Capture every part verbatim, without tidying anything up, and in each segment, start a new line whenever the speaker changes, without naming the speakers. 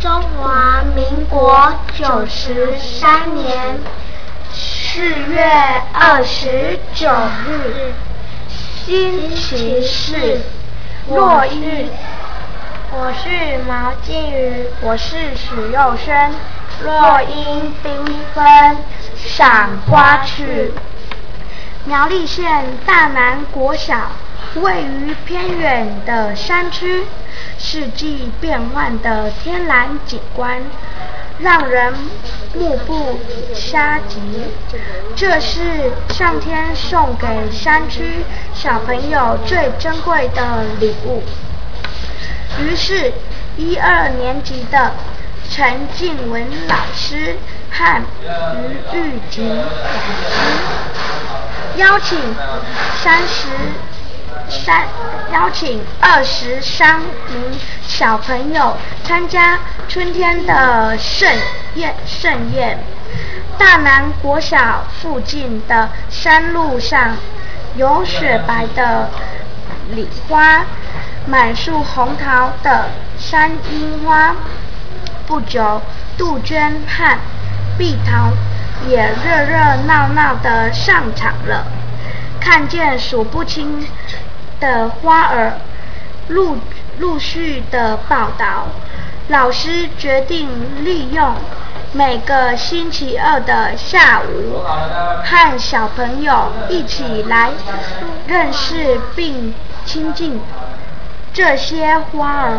中华民国九十三年四月二十九日，星期四，落日。我是毛静瑜，我是许佑轩。落英缤纷，赏花去。苗栗县大南国小位于偏远的山区，四季变换的天然景观让人目不暇及，这是上天送给山区小朋友最珍贵的礼物。于是一二年级的陈静文老师和于玉婷老师邀请三十三邀请二十三名小朋友参加春天的盛宴盛宴。大南国小附近的山路上有雪白的梨花，满树红桃的山樱花。不久，杜鹃和碧桃也热热闹闹地上场了。看见数不清的花儿陆陆续的报道，老师决定利用每个星期二的下午，和小朋友一起来认识并亲近这些花儿。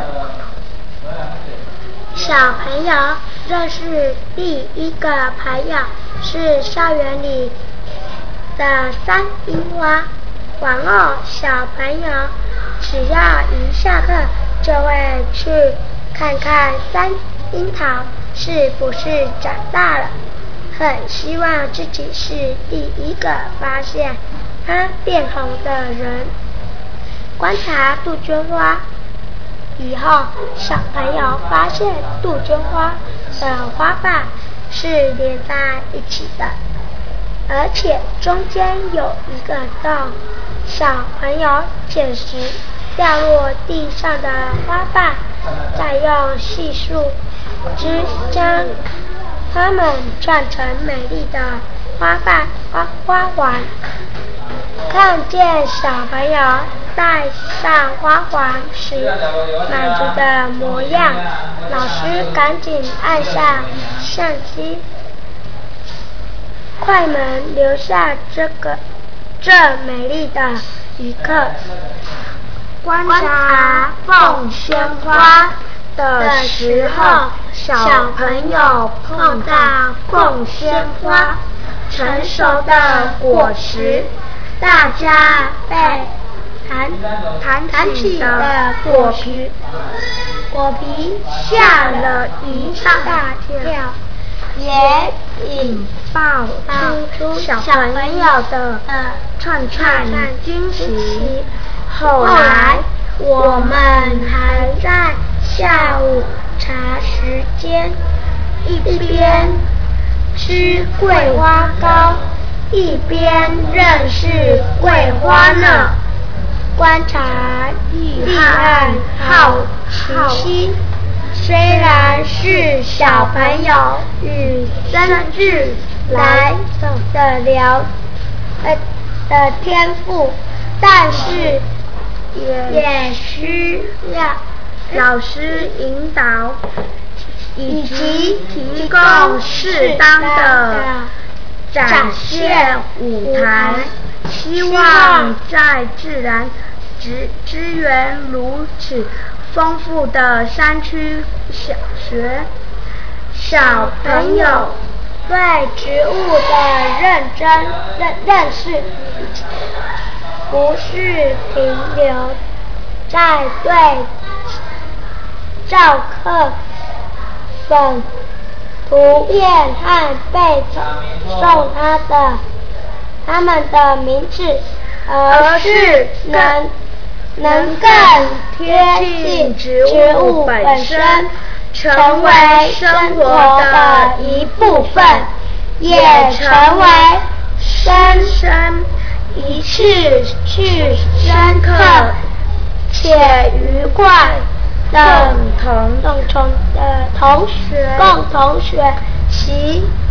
小朋友认识第一个朋友是校园里的山樱花。往后小朋友只要一下课就会去看看山樱桃是不是长大了，很希望自己是第一个发现它变红的人。观察杜鹃花以后，小朋友发现杜鹃花的花瓣是连在一起的，而且中间有一个洞。小朋友捡拾掉落地上的花瓣，再用细树枝将它们串成美丽的花瓣花花环。看见小朋友戴上花环时满足的模样，老师赶紧按下相机，快门留下这个这美丽的一刻。
观察凤仙花的时候，小朋友碰到凤仙花成熟的果实，大家被弹弹弹起的果皮果皮吓了一大跳，也引爆出小朋友的串串惊喜。后来我们还在下午茶时间一边吃桂花糕，一边认识桂花呢。观察立案好奇心，虽然是小朋友与生俱来的聊呃的天赋，但是也也需要老师引导以及提供适当的展现舞台。希望在自然资资源如此丰富的山区小学，小朋友对植物的认真认认识，不是停留在对教科本图片和背诵它的他们的名字，而是能能更贴近植物本身，成为生活的一部分，也成为深深一次去深刻且愉快
共同共同的同学共同学习